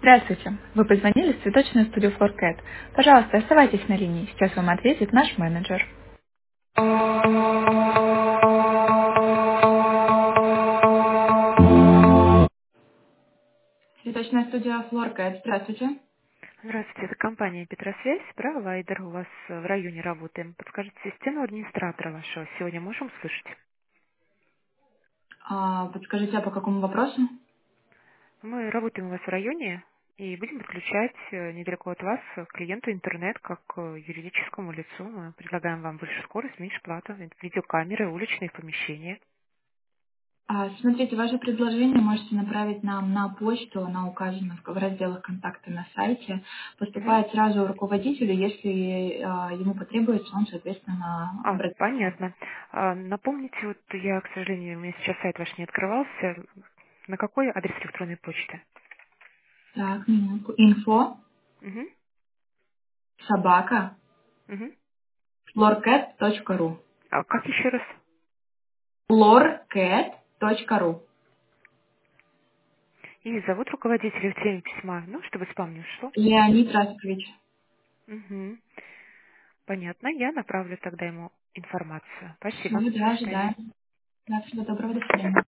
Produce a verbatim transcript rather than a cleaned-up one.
Здравствуйте. Вы позвонили в цветочную студию Флоркэт. Пожалуйста, оставайтесь на линии. Сейчас вам ответит наш менеджер. Цветочная студия Флоркэт. Здравствуйте. Здравствуйте, это компания Петросвязь, провайдер. У вас э, в районе работаем. Подскажите систему администратора вашего. Сегодня можем услышать? А, подскажите, а по какому вопросу? Мы работаем у вас в районе и будем подключать э, недалеко от вас э, клиенту интернет как э, юридическому лицу. Мы предлагаем вам больше скорость, меньше плату, ви- видеокамеры, уличные помещения. А, смотрите, ваше предложение можете направить нам на почту, она указана в в разделах контакты на сайте. Мгм. Поступает сразу руководителю, если а, ему потребуется, он, соответственно, А, обратится. понятно. А, напомните, вот я, к сожалению, у меня сейчас сайт ваш не открывался. На какой адрес электронной почты? Так, минутку. Инфо, Угу. собака, Угу. florcat точка ру. А как еще раз? florcat точка ру. И зовут руководителя в теме письма, ну, чтобы спам не ушло. Леонид Раскович. Угу. Понятно, я направлю тогда ему информацию. Все, Спасибо. До да, свидания. ожидаем. Да, всего доброго, до свидания.